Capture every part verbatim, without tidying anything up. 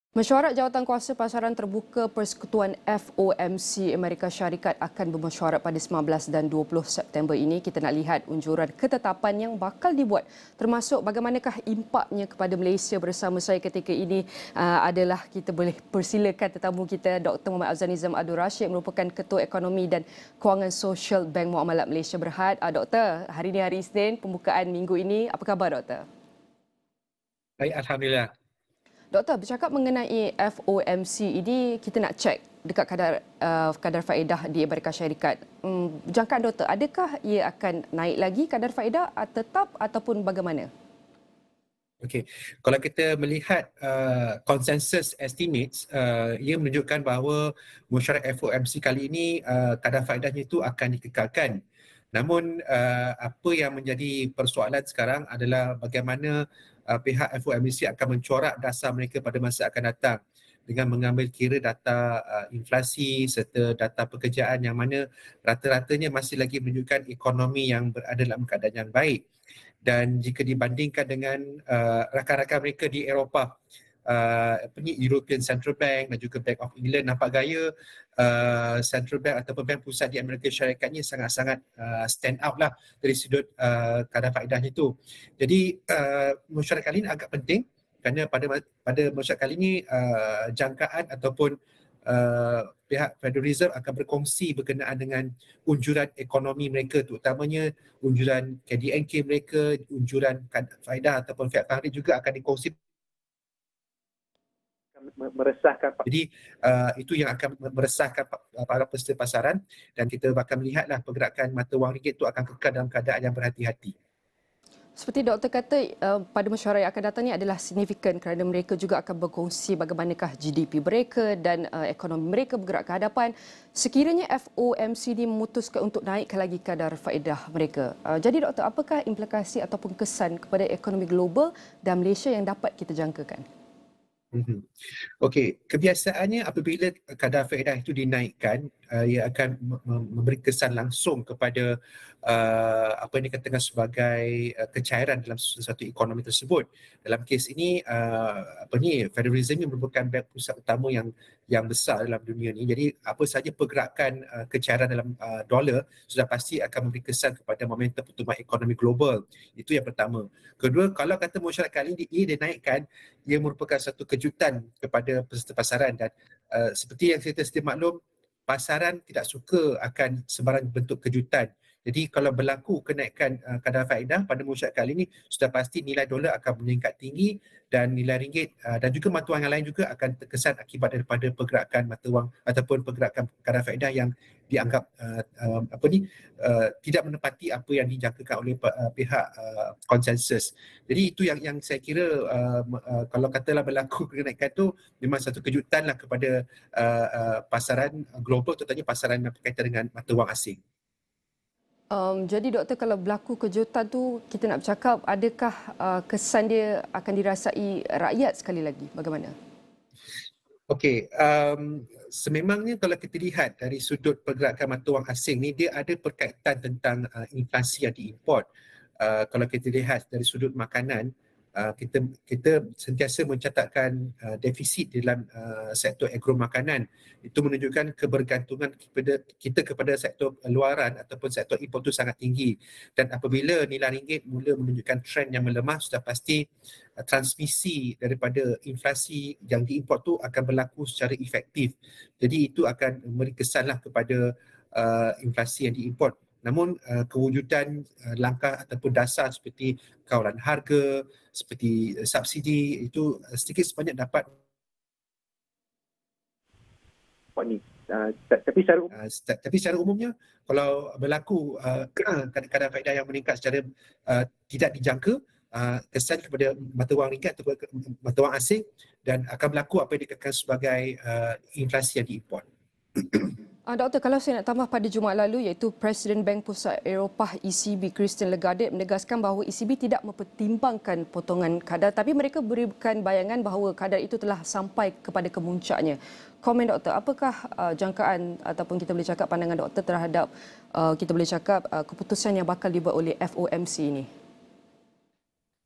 Mesyuarat Jawatankuasa Pasaran Terbuka Persekutuan F O M C Amerika Syarikat akan bermesyuarat pada sembilan belas dan dua puluh September ini. Kita nak lihat unjuran ketetapan yang bakal dibuat, termasuk bagaimanakah impaknya kepada Malaysia. Bersama saya ketika ini uh, adalah kita boleh persilakan tetamu kita Doktor Muhammad Afzal Nizam Abdul Rashid, merupakan Ketua Ekonomi dan Kewangan Sosial Bank Muamalat Malaysia Berhad. Uh, Doktor, hari ini hari Isnin, pembukaan minggu ini. Apa khabar, Doktor? Baik, Alhamdulillah. Doktor, bercakap mengenai F O M C ini, kita nak cek dekat kadar uh, kadar faedah di Amerika Syarikat. Hmm, jangkaan Doktor, adakah ia akan naik lagi kadar faedah tetap ataupun bagaimana? Okey, kalau kita melihat uh, consensus estimates, uh, ia menunjukkan bahawa mesyuarat F O M C kali ini uh, kadar faedahnya itu akan dikekalkan. Namun uh, apa yang menjadi persoalan sekarang adalah bagaimana uh, pihak F O M C akan mencorak dasar mereka pada masa akan datang dengan mengambil kira data uh, inflasi serta data pekerjaan yang mana rata-ratanya masih lagi menunjukkan ekonomi yang berada dalam keadaan yang baik. Dan jika dibandingkan dengan uh, rakan-rakan mereka di Eropah, uh, apa ni, European Central Bank dan juga Bank of England, nampak gaya uh, Central Bank ataupun Bank Pusat di Amerika Syarikatnya sangat-sangat uh, stand out lah dari sudut uh, kadar faedahnya itu. Jadi uh, mesyuarat kali ini agak penting kerana pada pada mesyuarat kali ini uh, jangkaan ataupun uh, pihak Federal Reserve akan berkongsi berkenaan dengan unjuran ekonomi mereka, terutamanya unjuran K D N K mereka, unjuran faedah ataupun Fed Fund Rate juga akan dikongsi. Meresahkan. Jadi uh, itu yang akan meresahkan para peserta pasaran, dan kita bakal melihatlah pergerakan mata wang ringgit itu akan kekal dalam keadaan yang berhati-hati. Seperti doktor kata, uh, pada mesyuarat yang akan datang ini adalah signifikan kerana mereka juga akan berkongsi bagaimanakah G D P mereka dan uh, ekonomi mereka bergerak ke hadapan. Sekiranya F O M C ini memutuskan untuk naikkan lagi kadar faedah mereka. Uh, jadi doktor, apakah implikasi ataupun kesan kepada ekonomi global dan Malaysia yang dapat kita jangkakan? Mm-hmm. Okey, kebiasaannya apabila kadar faedah itu dinaikkan, uh, ia akan memberi kesan langsung kepada uh, apa yang dikatakan sebagai uh, kecairan dalam sesuatu ekonomi tersebut. Dalam kes ini, uh, apa ni, Federal Reserve merupakan bank pusat utama yang yang besar dalam dunia ni. Jadi apa sahaja pergerakan uh, kecairan dalam uh, dolar sudah pasti akan memberi kesan kepada momentum pertumbuhan ekonomi global. Itu yang pertama. Kedua, kalau kata mesyuarat kali ini ia dinaikkan, ia merupakan satu kejutan kepada peserta pasaran, dan uh, seperti yang kita sedia maklum, pasaran tidak suka akan sebarang bentuk kejutan. Jadi kalau berlaku kenaikan uh, kadar faedah pada mesyuarat kali ini, sudah pasti nilai dolar akan meningkat tinggi dan nilai ringgit uh, dan juga mata wang yang lain juga akan terkesan akibat daripada pergerakan mata wang ataupun pergerakan kadar faedah yang dianggap uh, uh, apa ni uh, tidak menepati apa yang dijangkakan oleh uh, pihak uh, konsensus. Jadi itu yang yang saya kira uh, uh, kalau katalah berlaku kenaikan itu memang satu kejutan lah kepada uh, uh, pasaran global, terutamanya pasaran yang berkaitan dengan mata wang asing. Um, jadi doktor, kalau berlaku kejutan tu, kita nak bercakap adakah uh, kesan dia akan dirasai rakyat sekali lagi? Bagaimana? Okey, um, sememangnya kalau kita lihat dari sudut pergerakan mata wang asing ni, dia ada perkaitan tentang uh, inflasi yang diimport. Uh, kalau kita lihat dari sudut makanan, uh, kita kita sentiasa mencatatkan uh, defisit dalam uh, sektor agro makanan. Itu menunjukkan kebergantungan kepada kita kepada sektor luaran ataupun sektor import itu sangat tinggi. Dan apabila nilai ringgit mula menunjukkan trend yang melemah, sudah pasti uh, transmisi daripada inflasi yang diimport tu akan berlaku secara efektif. Jadi itu akan memberi kesanlah kepada uh, inflasi yang diimport. Namun uh, kewujudan uh, langkah ataupun dasar seperti kawalan harga, seperti uh, subsidi itu uh, sedikit sebanyak dapat ni. Uh, tapi secara uh, tapi secara umumnya kalau berlaku uh, kadar faedah yang meningkat secara uh, tidak dijangka, uh, kesan kepada mata wang ringgit atau mata wang asing, dan akan berlaku apa yang dikatakan sebagai uh, inflasi yang diimport. Uh, doktor, kalau saya nak tambah, pada Jumaat lalu iaitu Presiden Bank Pusat Eropah E C B Christine Lagarde menegaskan bahawa E C B tidak mempertimbangkan potongan kadar, tapi mereka berikan bayangan bahawa kadar itu telah sampai kepada kemuncaknya. Komen doktor, apakah uh, jangkaan ataupun kita boleh cakap pandangan doktor terhadap uh, kita boleh cakap uh, keputusan yang bakal dibuat oleh F O M C ini?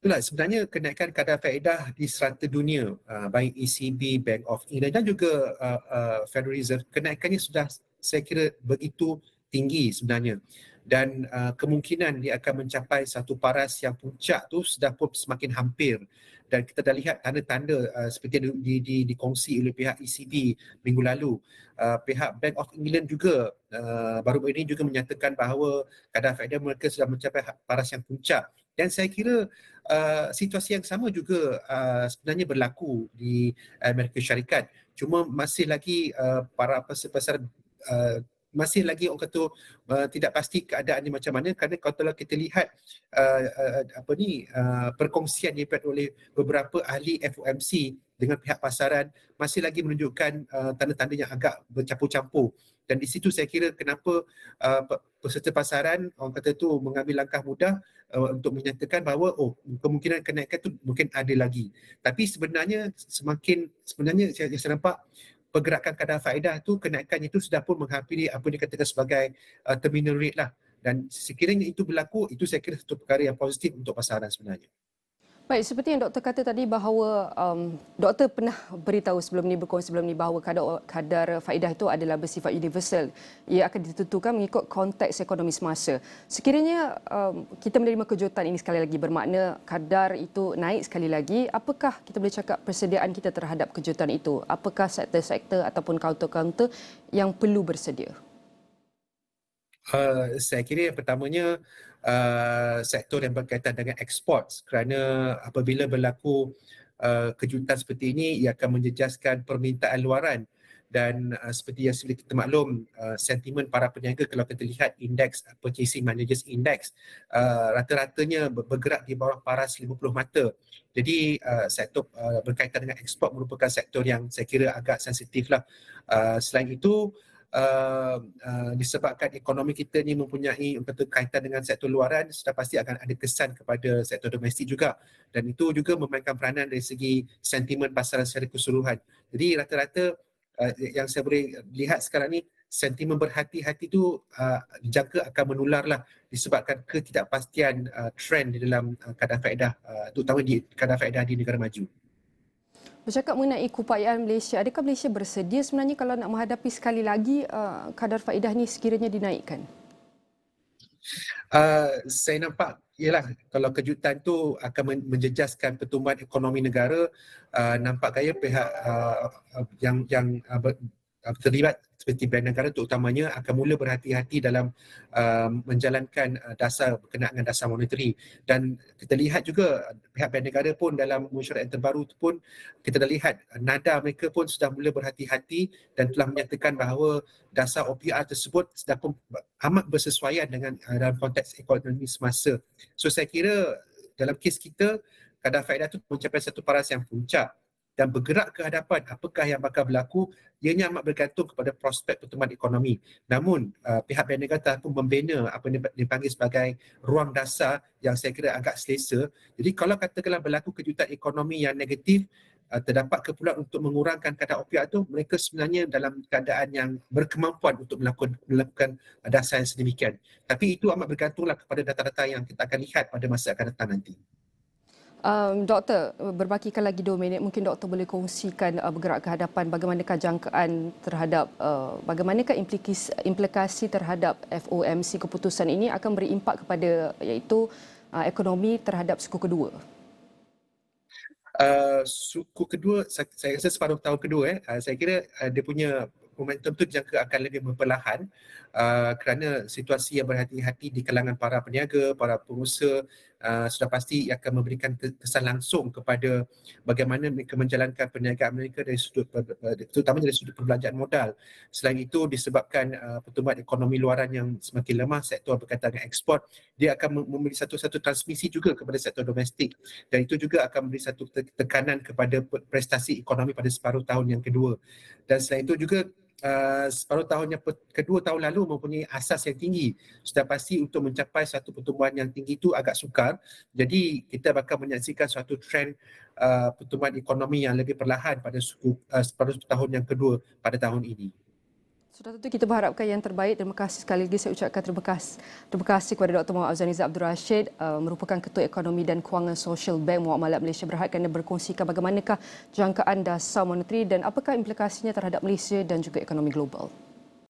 Itulah sebenarnya kenaikan kadar faedah di serata dunia, uh, baik E C B, Bank of England dan juga uh, uh, Federal Reserve, kenaikannya sudah saya kira begitu tinggi sebenarnya. Dan uh, kemungkinan dia akan mencapai satu paras yang puncak tu sudah pun semakin hampir. Dan kita dah lihat tanda-tanda uh, seperti yang di, di, dikongsi oleh pihak E C B minggu lalu. Uh, pihak Bank of England juga uh, baru ini juga menyatakan bahawa kadar faedah mereka sudah mencapai paras yang puncak. Dan saya kira uh, situasi yang sama juga uh, sebenarnya berlaku di Amerika Syarikat. Cuma masih lagi uh, para pasar-pasar uh, masih lagi orang kata uh, tidak pasti keadaannya macam mana, kerana kalau kita lihat uh, uh, apa ni uh, perkongsian yang dibuat oleh beberapa ahli F O M C dengan pihak pasaran masih lagi menunjukkan uh, tanda-tanda yang agak bercampur-campur. Dan di situ saya kira kenapa uh, peserta pasaran orang kata tu mengambil langkah mudah uh, untuk menyatakan bahawa oh kemungkinan kenaikan tu mungkin ada lagi. Tapi sebenarnya semakin sebenarnya saya, saya nampak pergerakan kadar faedah tu kenaikannya itu sudah pun menghampiri apa yang dikatakan sebagai uh, terminal rate lah. Dan sekiranya itu berlaku, itu saya kira satu perkara yang positif untuk pasaran sebenarnya. Baik, seperti yang doktor kata tadi bahawa um, doktor pernah beritahu sebelum ni, berkongsi sebelum ni bahawa kadar, kadar faedah itu adalah bersifat universal. Ia akan ditentukan mengikut konteks ekonomi semasa. Sekiranya um, kita menerima kejutan ini sekali lagi bermakna kadar itu naik sekali lagi, apakah kita boleh cakap persediaan kita terhadap kejutan itu? Apakah sektor-sektor ataupun kaunter-kaunter yang perlu bersedia? Uh, saya kira yang pertamanya uh, sektor yang berkaitan dengan ekspor, kerana apabila berlaku uh, kejutan seperti ini ia akan menjejaskan permintaan luaran. Dan uh, seperti yang sudah kita maklum, uh, sentimen para peniaga kalau kita lihat indeks uh, Purchasing Managers Index uh, rata-ratanya bergerak di bawah paras lima puluh mata. Jadi uh, sektor uh, berkaitan dengan ekspor merupakan sektor yang saya kira agak sensitif lah. Uh, selain itu Uh, uh, disebabkan ekonomi kita ni mempunyai kaitan dengan sektor luaran, sudah pasti akan ada kesan kepada sektor domestik juga, dan itu juga memainkan peranan dari segi sentimen pasaran secara keseluruhan. Jadi rata-rata uh, yang saya boleh lihat sekarang ni, sentimen berhati-hati tu uh, dijangka akan menularlah disebabkan ketidakpastian uh, trend di dalam uh, kadar faedah, uh, terutama di kadar faedah di negara maju. Bercakap mengenai keupayaan Malaysia, adakah Malaysia bersedia sebenarnya kalau nak menghadapi sekali lagi uh, kadar faedah ni sekiranya dinaikkan? Uh, saya nampak ialah kalau kejutan tu akan menjejaskan pertumbuhan ekonomi negara, uh, nampak gaya pihak uh, yang yang uh, ber, uh, terlibat seperti Bank Negara terutamanya akan mula berhati-hati dalam uh, menjalankan uh, dasar berkenaan dengan dasar moneteri. Dan kita lihat juga pihak Bank Negara pun dalam mesyuarat yang terbaru tu pun kita dah lihat uh, nada mereka pun sudah mula berhati-hati dan telah menyatakan bahawa dasar O P R tersebut sudah pun amat bersesuaian dengan uh, dalam konteks ekonomi semasa. So saya kira dalam kes kita kadar faedah itu mencapai satu paras yang puncak dan bergerak ke hadapan apakah yang bakal berlaku, ianya amat bergantung kepada prospek pertumbuhan ekonomi. Namun uh, pihak Bank Negara telah pun membina apa yang dipanggil sebagai ruang dasar yang saya kira agak selesa. Jadi kalau katakanlah berlaku kejutan ekonomi yang negatif, uh, terdapat keperluan untuk mengurangkan kadar O P R itu, mereka sebenarnya dalam keadaan yang berkemampuan untuk melakukan, melakukan dasar yang sedemikian. Tapi itu amat bergantunglah kepada data-data yang kita akan lihat pada masa akan datang nanti. Um, doktor, berbakikan lagi dua minit, mungkin doktor boleh kongsikan uh, bergerak ke hadapan bagaimanakah jangkaan terhadap, uh, bagaimanakah implikasi, implikasi terhadap F O M C keputusan ini akan berimpak kepada iaitu uh, ekonomi terhadap suku kedua? Uh, suku kedua, saya, saya rasa separuh tahun kedua, eh, uh, saya kira uh, dia punya momentum tu dijangka akan lebih memperlahan uh, kerana situasi yang berhati-hati di kalangan para peniaga, para pengusaha uh, sudah pasti akan memberikan kesan langsung kepada bagaimana mereka menjalankan perniagaan mereka dari sudut, terutama dari sudut perbelanjaan modal. Selain itu disebabkan uh, pertumbuhan ekonomi luaran yang semakin lemah, sektor berkaitan dengan ekspor, dia akan memberi satu-satu transmisi juga kepada sektor domestik, dan itu juga akan memberi satu tekanan kepada prestasi ekonomi pada separuh tahun yang kedua. Dan selain itu juga Uh, separuh tahun yang kedua tahun lalu mempunyai asas yang tinggi. Sudah pasti untuk mencapai satu pertumbuhan yang tinggi itu agak sukar. Jadi kita bakal menyaksikan suatu trend uh, pertumbuhan ekonomi yang lebih perlahan pada suku, uh, separuh tahun yang kedua pada tahun ini. Sudah tentu kita berharapkan yang terbaik. Terima kasih sekali lagi saya ucapkan terima kasih, terima kasih kepada Doktor Muhammad Azaniza Abdul Rashid, uh, merupakan Ketua Ekonomi dan Kewangan Social Bank Muamalat Malaysia Berhad, kerana berkongsikan bagaimanakah jangkaan dasar moneteri dan apakah implikasinya terhadap Malaysia dan juga ekonomi global.